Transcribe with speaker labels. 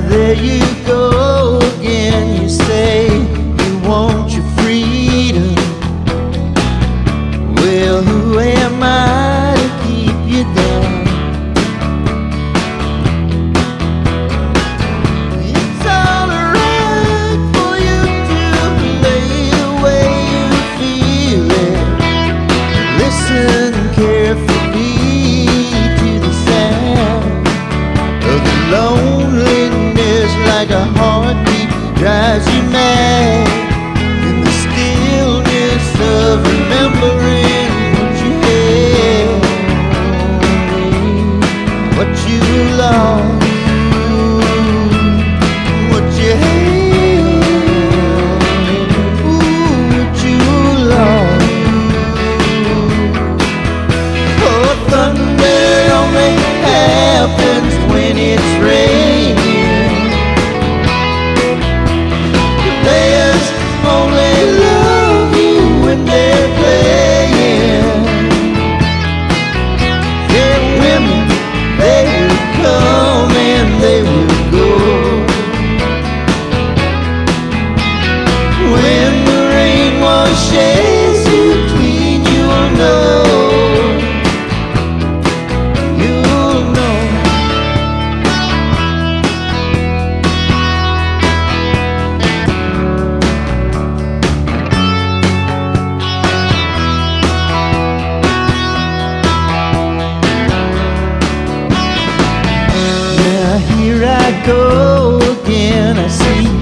Speaker 1: There you go again. You say you want your freedom. Well, who am I to keep you down? It's all right for you to play the way you feel it. Listen carefully to the sound of the loneliness, like a heartbeat drives you mad. In the stillness of remembering what you had, what you lost, what you had, what you lost. Oh, thunder only happens when it's raining. Players only love you when they're playing. Their women, they would come and they would go. When the rain washes you clean, you'll know. You'll know. Now here I go again. I see